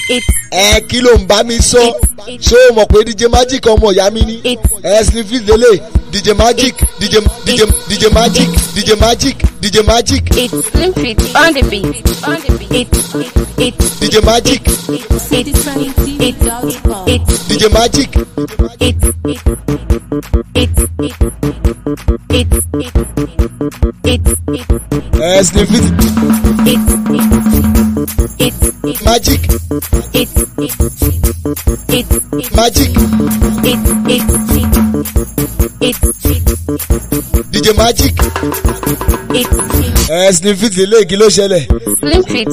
kí ló ń bá mi sọ ṣé o mọ̀ pé DJ Magic ọmọ ìyá mi ni Sniffy lele DJ Magic DJ Magic DJ Magic DJ Magic. It's Slim Fit on the beat. DJ Magic. DJ Magic. Sniffy. Magic. Magic. DJ Magic. Sniffy lele kí ló ṣẹlẹ̀. Slim Fit.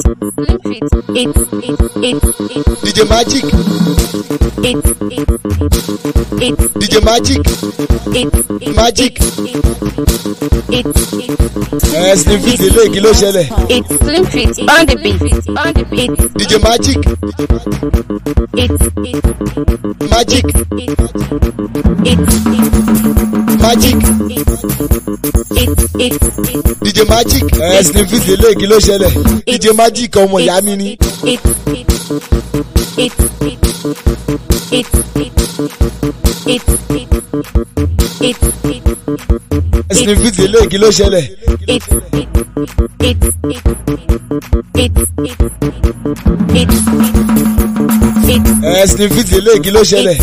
DJ Magic. DJ Magic. Magic. Sniffy lele kí ló ṣẹlẹ̀. It's Slim Fit on the beat. DJ Magic. Magic. Magic. DJ Magic. Sniffy lele kí ló ṣẹlẹ̀. DJ Magic ọmọ ìyá mi ni. Sniffy lele kí ló ṣẹlẹ̀. Sniffy lele kí ló ṣẹlẹ̀.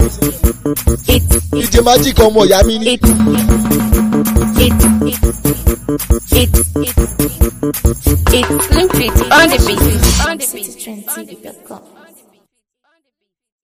DJ Magic ọmọ ìyá mi ni. It's Slim Fit on the beat.